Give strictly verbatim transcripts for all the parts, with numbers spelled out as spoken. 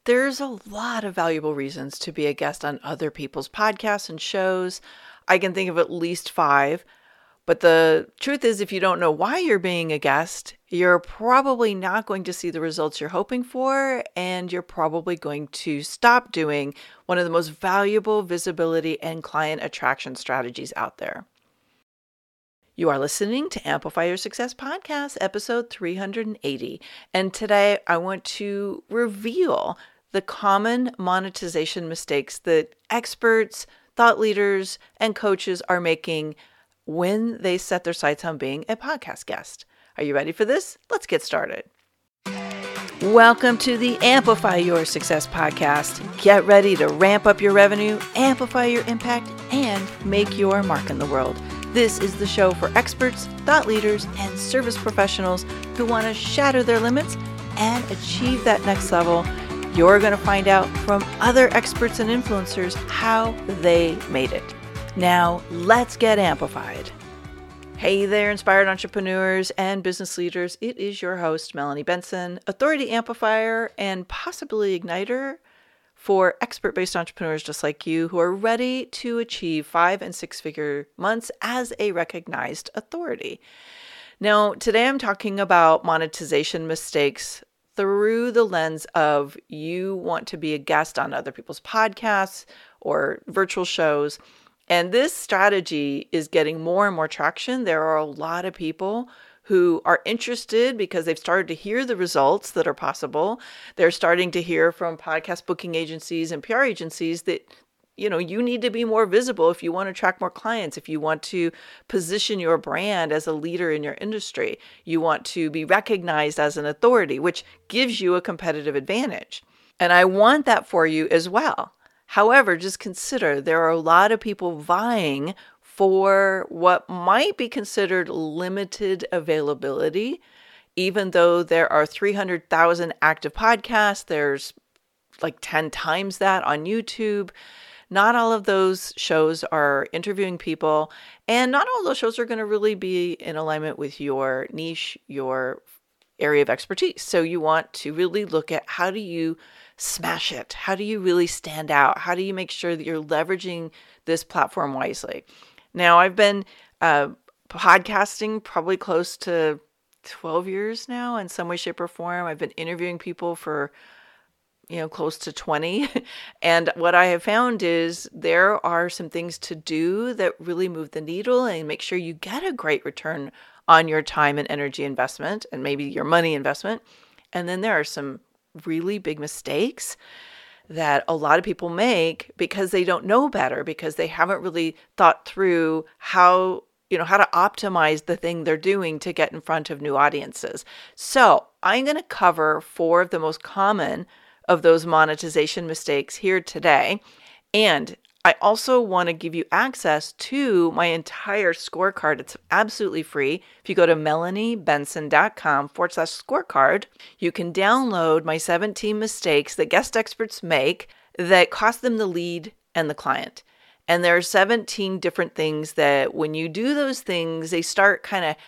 There's a lot of valuable reasons to be a guest on other people's podcasts and shows. I can think of at least five. But the truth is, if you don't know why you're being a guest, you're probably not going to see the results you're hoping for, and you're probably going to stop doing one of the most valuable visibility and client attraction strategies out there. You are listening to Amplify Your Success Podcast, episode three hundred eighty. And today I want to reveal the common monetization mistakes that experts, thought leaders, and coaches are making when they set their sights on being a podcast guest. Are you ready for this? Let's get started. Welcome to the Amplify Your Success Podcast. Get ready to ramp up your revenue, amplify your impact, and make your mark in the world. This is the show for experts, thought leaders, and service professionals who want to shatter their limits and achieve that next level. You're going to find out from other experts and influencers how they made it. Now, let's get amplified. Hey there, inspired entrepreneurs and business leaders. It is your host, Melanie Benson, authority amplifier and possibly igniter for expert-based entrepreneurs just like you who are ready to achieve five and six-figure months as a recognized authority. Now, today I'm talking about monetization mistakes through the lens of you want to be a guest on other people's podcasts or virtual shows. And this strategy is getting more and more traction. There are a lot of people who are interested because they've started to hear the results that are possible. They're starting to hear from podcast booking agencies and P R agencies that, you know, you need to be more visible if you want to attract more clients, if you want to position your brand as a leader in your industry. You want to be recognized as an authority, which gives you a competitive advantage. And I want that for you as well. However, just consider there are a lot of people vying for what might be considered limited availability. Even though there are three hundred thousand active podcasts, there's like ten times that on YouTube. Not all of those shows are interviewing people, and not all those shows are going to really be in alignment with your niche, your area of expertise. So you want to really look at how do you smash it? How do you really stand out? How do you make sure that you're leveraging this platform wisely? Now, I've been uh, podcasting probably close to twelve years now in some way, shape, or form. I've been interviewing people for, you know, close to twenty. And what I have found is there are some things to do that really move the needle and make sure you get a great return on your time and energy investment and maybe your money investment. And then there are some really big mistakes that a lot of people make because they don't know better, because they haven't really thought through how, you know, how to optimize the thing they're doing to get in front of new audiences. So I'm going to cover four of the most common of those monetization mistakes here today. And I also want to give you access to my entire scorecard. It's absolutely free. If you go to melaniebenson.com forward slash scorecard, you can download my seventeen mistakes that guest experts make that cost them the lead and the client. And there are seventeen different things that when you do those things, they start kind of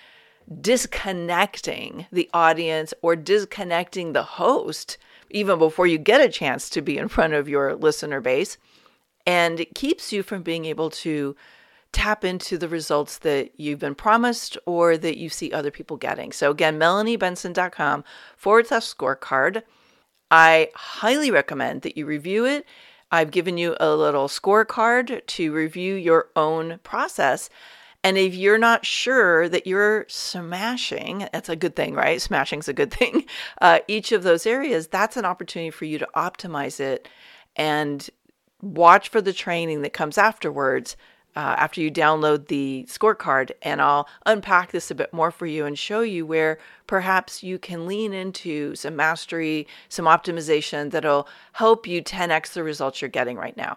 disconnecting the audience or disconnecting the host even before you get a chance to be in front of your listener base. And it keeps you from being able to tap into the results that you've been promised or that you see other people getting. So again, melaniebenson.com forward slash scorecard. I highly recommend that you review it. I've given you a little scorecard to review your own process. And if you're not sure that you're smashing, that's a good thing, right? Smashing's a good thing. Uh, each of those areas, that's an opportunity for you to optimize it and watch for the training that comes afterwards, uh, after you download the scorecard. And I'll unpack this a bit more for you and show you where perhaps you can lean into some mastery, some optimization that'll help you ten x the results you're getting right now.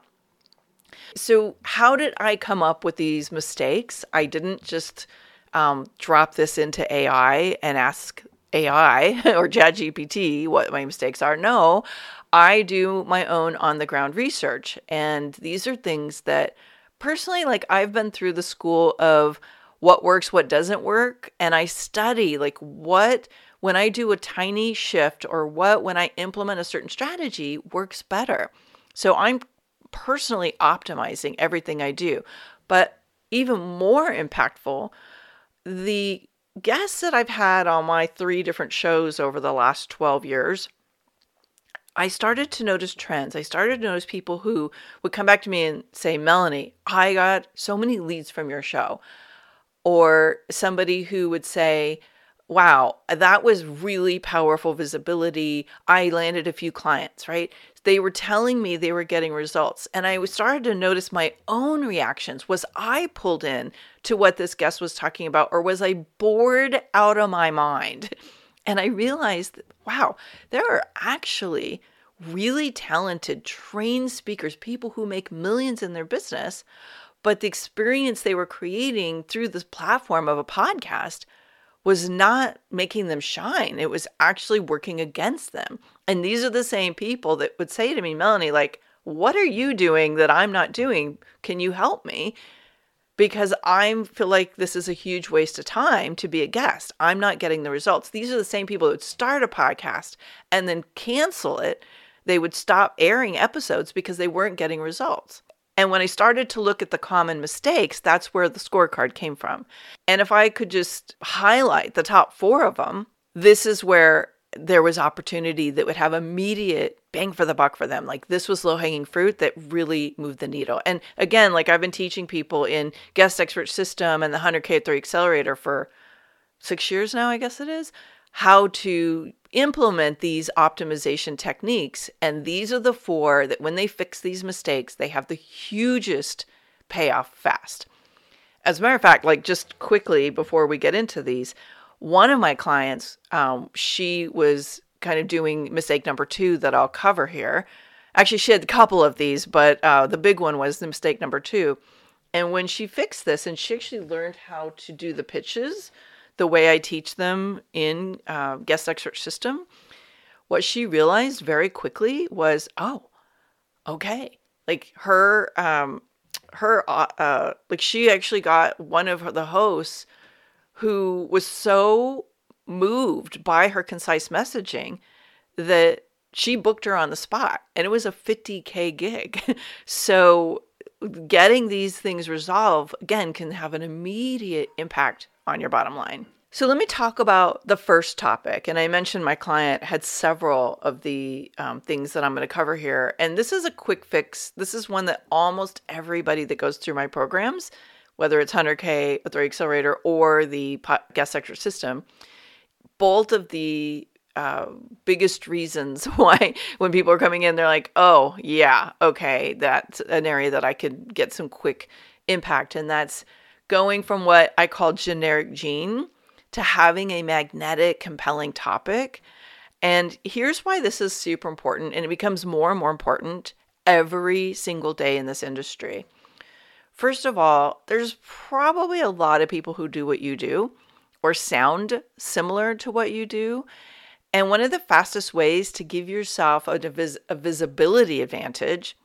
So how did I come up with these mistakes? I didn't just um, drop this into A I and ask A I or ChatGPT what my mistakes are. No, I do my own on-the-ground research. And these are things that personally, like I've been through the school of what works, what doesn't work. And I study like what when I do a tiny shift, or what when I implement a certain strategy works better. So I'm personally optimizing everything I do. But even more impactful, the guests that I've had on my three different shows over the last twelve years, I started to notice trends. I started to notice people who would come back to me and say, Melanie, I got so many leads from your show. Or somebody who would say, wow, that was really powerful visibility. I landed a few clients, right? They were telling me they were getting results. And I started to notice my own reactions. Was I pulled in to what this guest was talking about, or was I bored out of my mind? And I realized, wow, there are actually really talented, trained speakers, people who make millions in their business, but the experience they were creating through this platform of a podcast was not making them shine. It was actually working against them. And these are the same people that would say to me, Melanie, like, what are you doing that I'm not doing? Can you help me? Because I feel like this is a huge waste of time to be a guest. I'm not getting the results. These are the same people that would start a podcast and then cancel it. They would stop airing episodes because they weren't getting results. And when I started to look at the common mistakes, that's where the scorecard came from. And if I could just highlight the top four of them, this is where there was opportunity that would have immediate bang for the buck for them. Like, this was low-hanging fruit that really moved the needle. And again, like, I've been teaching people in Guest Expert System and the one hundred K three Accelerator for six years now, I guess it is, how to implement these optimization techniques. And these are the four that when they fix these mistakes, they have the hugest payoff fast. As a matter of fact, like, just quickly before we get into these, one of my clients, um, she was kind of doing mistake number two that I'll cover here. Actually, she had a couple of these, but uh, the big one was the mistake number two. And when she fixed this, and she actually learned how to do the pitches the way I teach them in uh, Guest Expert System, what she realized very quickly was, oh, okay. Like, her, um, her, uh, uh, like, she actually got one of her, the hosts who was so moved by her concise messaging that she booked her on the spot, and it was a fifty K gig. So getting these things resolved, again, can have an immediate impact on your bottom line. So let me talk about the first topic. And I mentioned my client had several of the um, things that I'm going to cover here. And this is a quick fix. This is one that almost everybody that goes through my programs, whether it's one hundred K, three Accelerator, or the Guest Expert System, both of the uh, biggest reasons why when people are coming in, they're like, oh, yeah, okay, that's an area that I could get some quick impact. And that's going from what I call generic gene to having a magnetic, compelling topic. And here's why this is super important, and it becomes more and more important every single day in this industry. First of all, there's probably a lot of people who do what you do or sound similar to what you do. And one of the fastest ways to give yourself a, vis- a visibility advantage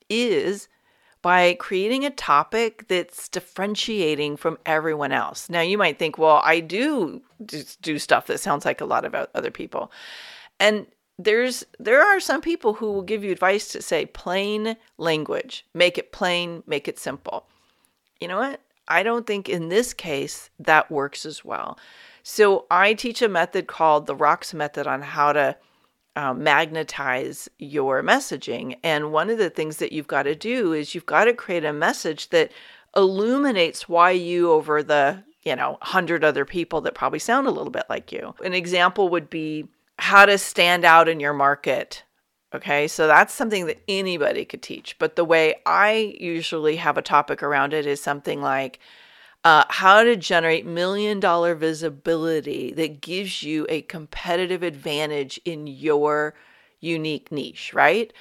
is by creating a topic that's differentiating from everyone else. Now, you might think, well, I do do stuff that sounds like a lot of other people. And there's there are some people who will give you advice to say plain language, make it plain, make it simple. You know what? I don't think in this case that works as well. So I teach a method called the ROCKS method on how to uh, magnetize your messaging. And one of the things that you've got to do is you've got to create a message that illuminates why you over the, you know, hundred other people that probably sound a little bit like you. An example would be how to stand out in your market. Okay, so that's something that anybody could teach. But the way I usually have a topic around it is something like uh, how to generate million dollar visibility that gives you a competitive advantage in your unique niche, right?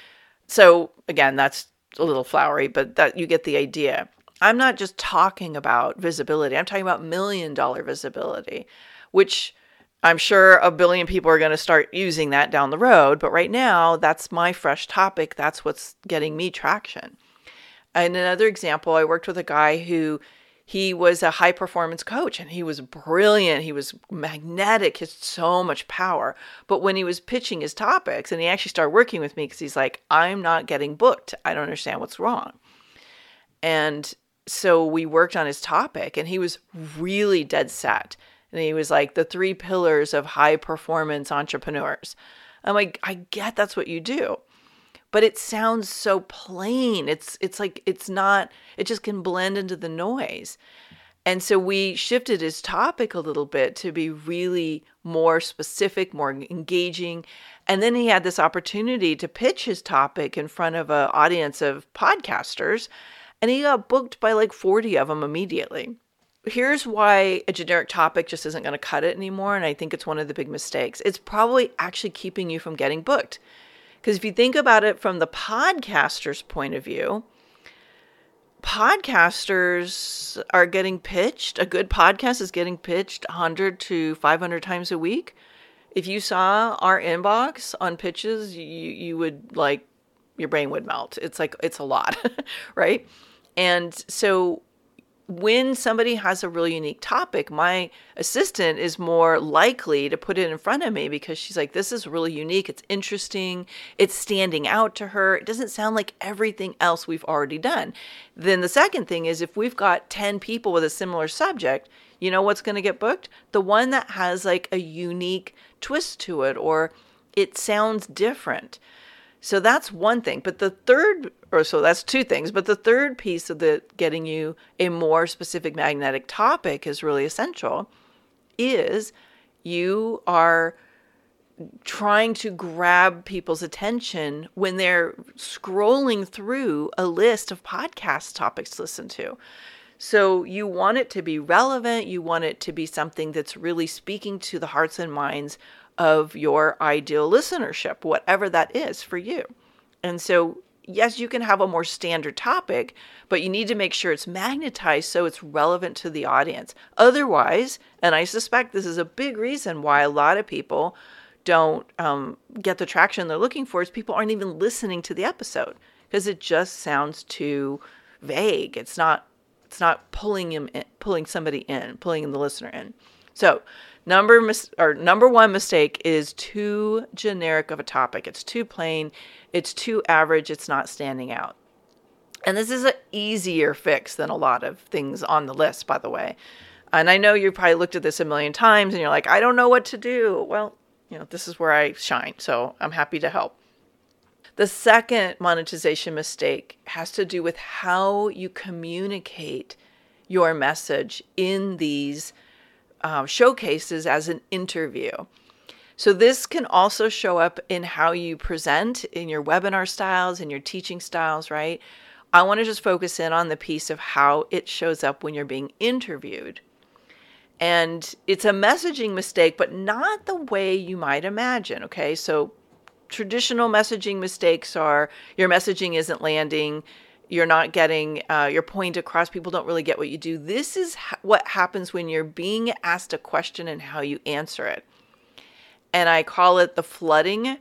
So again, that's a little flowery, but that you get the idea. I'm not just talking about visibility. I'm talking about million dollar visibility, which I'm sure a billion people are going to start using that down the road. But right now, that's my fresh topic. That's what's getting me traction. And another example, I worked with a guy who He was a high performance coach and he was brilliant. He was magnetic. He had so much power. But when he was pitching his topics, and he actually started working with me because he's like, I'm not getting booked. I don't understand what's wrong. And so we worked on his topic and he was really dead set. And he was like, the three pillars of high performance entrepreneurs. I'm like, I get that's what you do. But it sounds so plain. It's it's like, it's not, it just can blend into the noise. And so we shifted his topic a little bit to be really more specific, more engaging. And then he had this opportunity to pitch his topic in front of an audience of podcasters. And he got booked by like forty of them immediately. Here's why a generic topic just isn't going to cut it anymore. And I think it's one of the big mistakes. It's probably actually keeping you from getting booked. Because if you think about it from the podcaster's point of view, podcasters are getting pitched. A good podcast is getting pitched one hundred to five hundred times a week. If you saw our inbox on pitches, you, you would like, your brain would melt. It's like, it's a lot, right? And so when somebody has a really unique topic, my assistant is more likely to put it in front of me because she's like, this is really unique. It's interesting. It's standing out to her. It doesn't sound like everything else we've already done. Then the second thing is if we've got ten people with a similar subject, you know what's going to get booked? The one that has like a unique twist to it or it sounds different. So that's one thing. But the third, or so that's two things. But the third piece of the getting you a more specific magnetic topic is really essential, is you are trying to grab people's attention when they're scrolling through a list of podcast topics to listen to. So you want it to be relevant. You want it to be something that's really speaking to the hearts and minds of your ideal listenership, whatever that is for you. And so, yes, you can have a more standard topic, but you need to make sure it's magnetized so it's relevant to the audience. Otherwise, and I suspect this is a big reason why a lot of people don't um, get the traction they're looking for, is people aren't even listening to the episode because it just sounds too vague. It's not, it's not pulling him in, pulling somebody in, pulling the listener in. So, Number mis- or number one mistake is too generic of a topic. It's too plain. It's too average. It's not standing out. And this is an easier fix than a lot of things on the list, by the way. And I know you probably looked at this a million times and you're like, I don't know what to do. Well, you know, this is where I shine. So I'm happy to help. The second monetization mistake has to do with how you communicate your message in these Um, showcases as an interview. So this can also show up in how you present in your webinar styles and your teaching styles, right? I want to just focus in on the piece of how it shows up when you're being interviewed. And it's a messaging mistake, but not the way you might imagine, okay? So traditional messaging mistakes are your messaging isn't landing, you're not getting uh, your point across. People don't really get what you do. This is ha- what happens when you're being asked a question and how you answer it. And I call it the flooding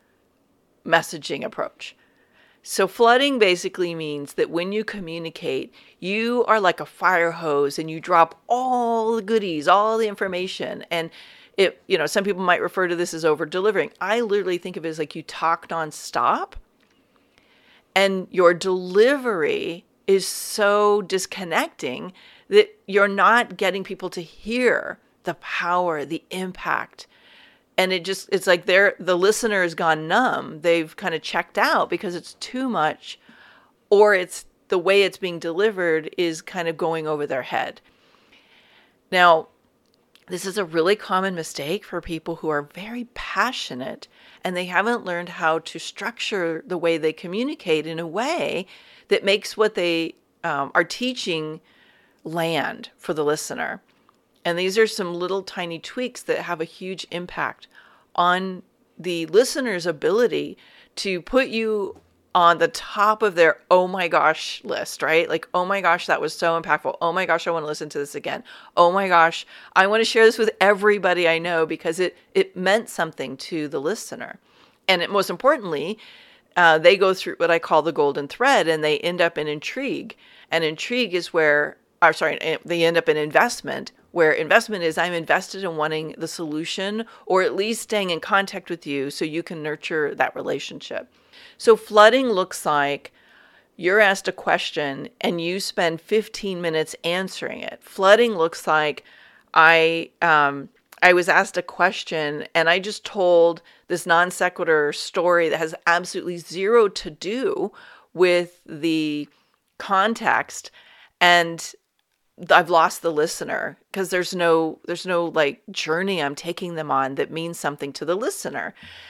messaging approach. So flooding basically means that when you communicate, you are like a fire hose and you drop all the goodies, all the information. And it, you know, some people might refer to this as over delivering. I literally think of it as like you talk nonstop. And your delivery is so disconnecting that you're not getting people to hear the power, the impact. And it just, it's like they're, the listener has gone numb. They've kind of checked out because it's too much, or it's the way it's being delivered is kind of going over their head. Now, this is a really common mistake for people who are very passionate and they haven't learned how to structure the way they communicate in a way that makes what they um, are teaching land for the listener. And these are some little tiny tweaks that have a huge impact on the listener's ability to put you on the top of their oh my gosh list, right? Like, oh my gosh, that was so impactful. Oh my gosh, I want to listen to this again. Oh my gosh, I want to share this with everybody I know because it it meant something to the listener. And it, most importantly, uh, they go through what I call the golden thread and they end up in intrigue. And intrigue is where or sorry, they end up in investment, where investment is I'm invested in wanting the solution or at least staying in contact with you so you can nurture that relationship. So flooding looks like you're asked a question and you spend fifteen minutes answering it. Flooding looks like I um, I was asked a question and I just told this non sequitur story that has absolutely zero to do with the context, and I've lost the listener because there's no there's no like journey I'm taking them on that means something to the listener.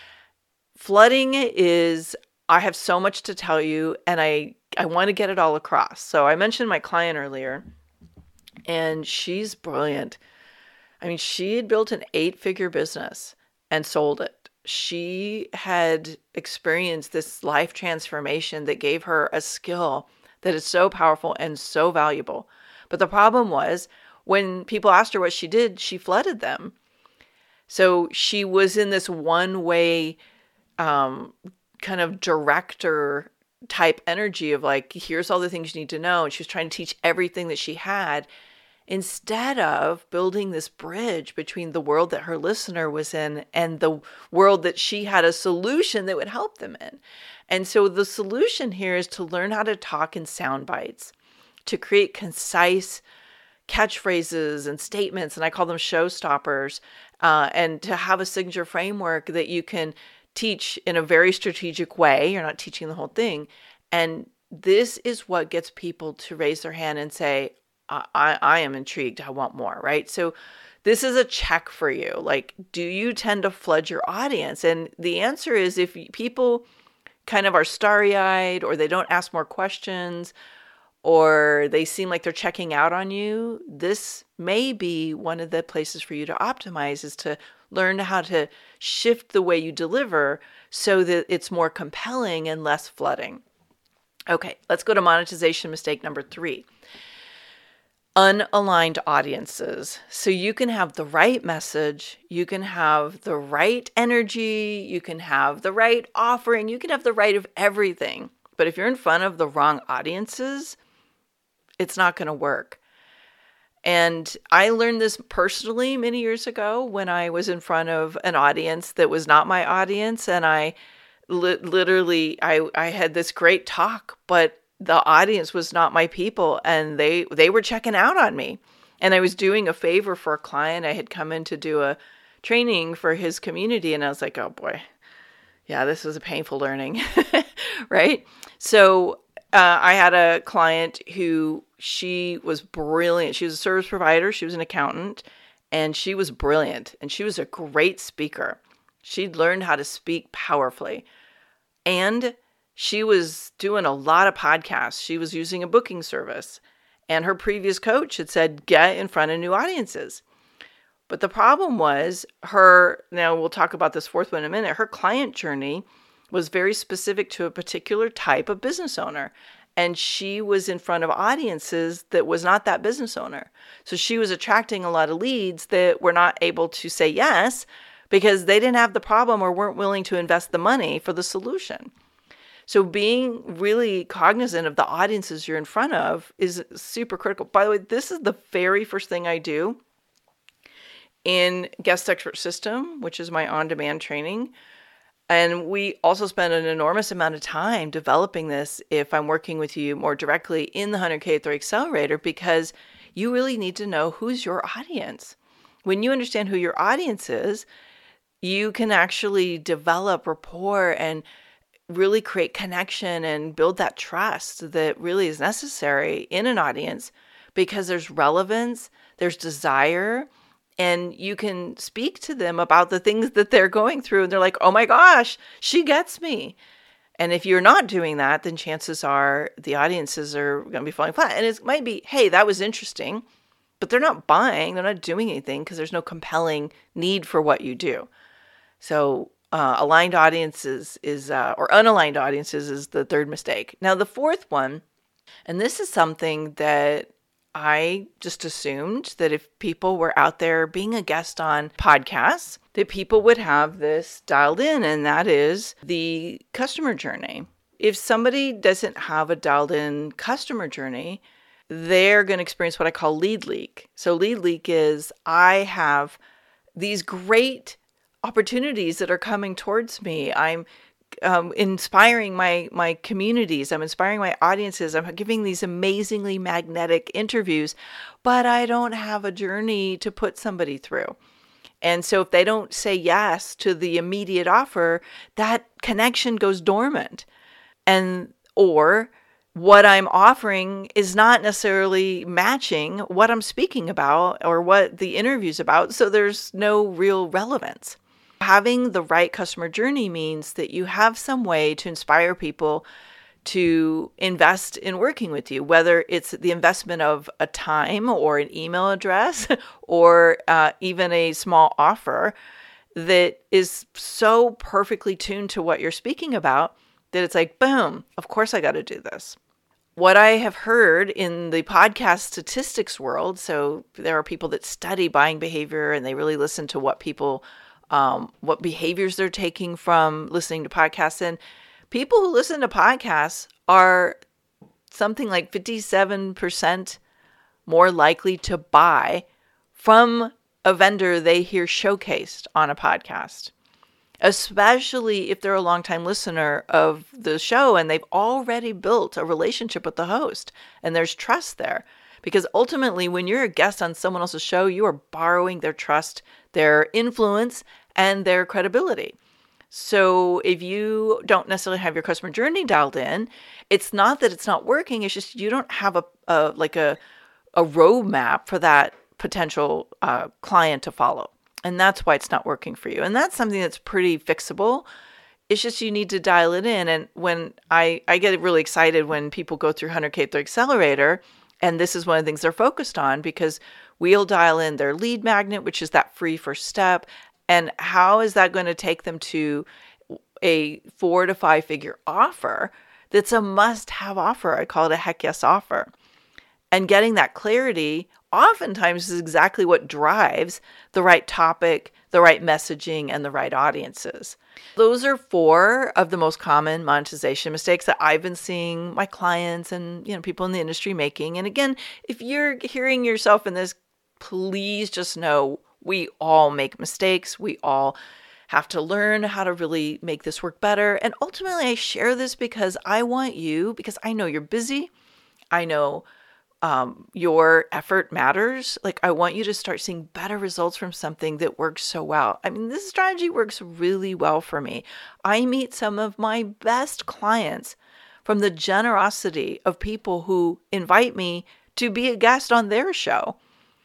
Flooding is I have so much to tell you and I I want to get it all across. So I mentioned my client earlier, and she's brilliant. I mean, she had built an eight-figure business and sold it. She had experienced this life transformation that gave her a skill that is so powerful and so valuable. But the problem was when people asked her what she did, she flooded them. So she was in this one-way um, kind of director type energy of like, here's all the things you need to know. And she was trying to teach everything that she had instead of building this bridge between the world that her listener was in and the world that she had a solution that would help them in. And so the solution here is to learn how to talk in sound bites, to create concise catchphrases and statements, and I call them showstoppers, uh, and to have a signature framework that you can teach in a very strategic way. You're not teaching the whole thing. And this is what gets people to raise their hand and say, I, I am intrigued. I want more, right? So this is a check for you. Like, do you tend to flood your audience? And the answer is if people kind of are starry-eyed or they don't ask more questions or they seem like they're checking out on you, this may be one of the places for you to optimize, is to learn how to shift the way you deliver so that it's more compelling and less flooding. Okay, let's go to monetization mistake number three. Unaligned audiences. So you can have the right message, you can have the right energy, you can have the right offering, you can have the right of everything. But if you're in front of the wrong audiences, it's not going to work. And I learned this personally many years ago when I was in front of an audience that was not my audience. And I li- literally, I, I had this great talk, but the audience was not my people, and they, they were checking out on me. And I was doing a favor for a client. I had come in to do a training for his community, and I was like, oh boy, yeah, this was a painful learning, right? So uh, I had a client who, she was brilliant. She was a service provider. She was an accountant, and she was brilliant, and she was a great speaker. She'd learned how to speak powerfully, and she was doing a lot of podcasts. She was using a booking service, and her previous coach had said, get in front of new audiences. But the problem was her, now we'll talk about this fourth one in a minute, her client journey was very specific to a particular type of business owner. And she was in front of audiences that was not that business owner. So she was attracting a lot of leads that were not able to say yes because they didn't have the problem or weren't willing to invest the money for the solution. So being really cognizant of the audiences you're in front of is super critical. By the way, this is the very first thing I do in Guest Expert System, which is my on-demand training. And we also spend an enormous amount of time developing this if I'm working with you more directly in the one hundred K Authority Accelerator, because you really need to know who's your audience. When you understand who your audience is, you can actually develop rapport and really create connection and build that trust that really is necessary in an audience, because there's relevance, there's desire, and you can speak to them about the things that they're going through. And they're like, oh my gosh, she gets me. And if you're not doing that, then chances are the audiences are going to be falling flat. And it might be, hey, that was interesting, but they're not buying, they're not doing anything because there's no compelling need for what you do. So Uh, aligned audiences is, uh, or unaligned audiences is the third mistake. Now, the fourth one, and this is something that I just assumed that if people were out there being a guest on podcasts, that people would have this dialed in, and that is the customer journey. If somebody doesn't have a dialed in customer journey, they're going to experience what I call lead leak. So lead leak is I have these great opportunities that are coming towards me. I'm um, inspiring my my communities. I'm inspiring my audiences. I'm giving these amazingly magnetic interviews, but I don't have a journey to put somebody through. And so if they don't say yes to the immediate offer, that connection goes dormant. And or what I'm offering is not necessarily matching what I'm speaking about or what the interview's about, so there's no real relevance. Having the right customer journey means that you have some way to inspire people to invest in working with you, whether it's the investment of a time or an email address or uh, even a small offer that is so perfectly tuned to what you're speaking about that it's like, boom, of course I got to do this. What I have heard in the podcast statistics world, so there are people that study buying behavior and they really listen to what people, um, what behaviors they're taking from listening to podcasts. And people who listen to podcasts are something like fifty-seven percent more likely to buy from a vendor they hear showcased on a podcast, especially if they're a longtime listener of the show and they've already built a relationship with the host and there's trust there. Because ultimately, when you're a guest on someone else's show, you are borrowing their trust, their influence, and their credibility. So if you don't necessarily have your customer journey dialed in, it's not that it's not working. It's just you don't have a, a like a a roadmap for that potential uh, client to follow. And that's why it's not working for you. And that's something that's pretty fixable. It's just you need to dial it in. And when I, I get really excited when people go through one hundred K through Accelerator, and this is one of the things they're focused on, because we'll dial in their lead magnet, which is that free first step. And how is that going to take them to a four to five figure offer that's a must-have offer? I call it a heck yes offer. And getting that clarity oftentimes is exactly what drives the right topic, the right messaging, and the right audiences. Those are four of the most common monetization mistakes that I've been seeing my clients and, you know, people in the industry making. And again, if you're hearing yourself in this, please just know we all make mistakes. We all have to learn how to really make this work better. And ultimately, I share this because I want you, because I know you're busy. I know Um, your effort matters. Like, I want you to start seeing better results from something that works so well. I mean, this strategy works really well for me. I meet some of my best clients from the generosity of people who invite me to be a guest on their show.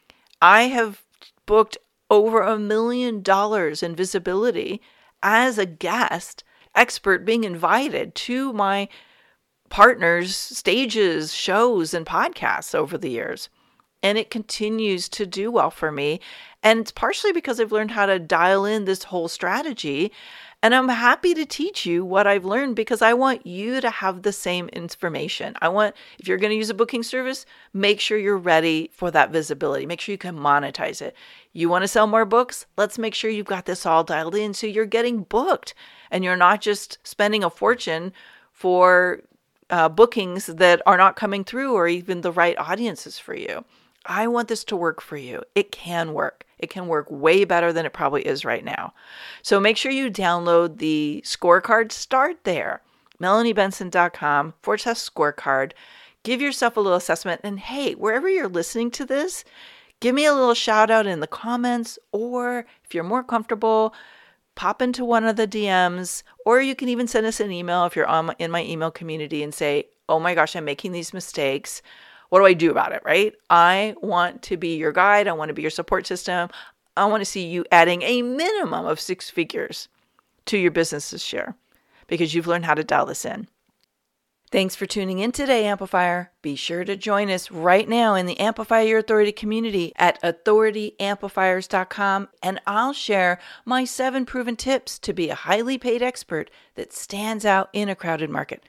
I have booked over a million dollars in visibility as a guest expert being invited to my partners, stages, shows, and podcasts over the years. And it continues to do well for me. And it's partially because I've learned how to dial in this whole strategy. And I'm happy to teach you what I've learned because I want you to have the same information. I want, if you're going to use a booking service, make sure you're ready for that visibility. Make sure you can monetize it. You want to sell more books? Let's make sure you've got this all dialed in so you're getting booked and you're not just spending a fortune for Uh, bookings that are not coming through or even the right audiences for you. I want this to work for you. It can work. It can work way better than it probably is right now. So make sure you download the scorecard. Start there. MelanieBenson.com forward slash scorecard. Give yourself a little assessment. And hey, wherever you're listening to this, give me a little shout out in the comments, or if you're more comfortable, pop into one of the D Ms, or you can even send us an email if you're on in my email community and say, oh my gosh, I'm making these mistakes. What do I do about it, right? I want to be your guide. I want to be your support system. I want to see you adding a minimum of six figures to your business this year because you've learned how to dial this in. Thanks for tuning in today, Amplifier. Be sure to join us right now in the Amplify Your Authority community at authority amplifiers dot com, and I'll share my seven proven tips to be a highly paid expert that stands out in a crowded market.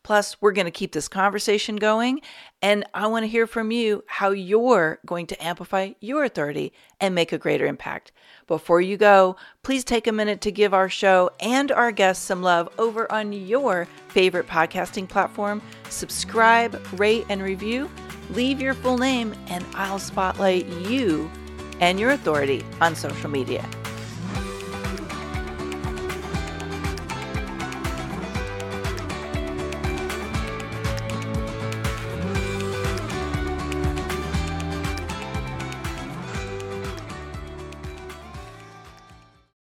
Plus, we're going to keep this conversation going, and I want to hear from you how you're going to amplify your authority and make a greater impact. Before you go, please take a minute to give our show and our guests some love over on your favorite podcasting platform. Subscribe, rate, and review. Leave your full name, and I'll spotlight you and your authority on social media.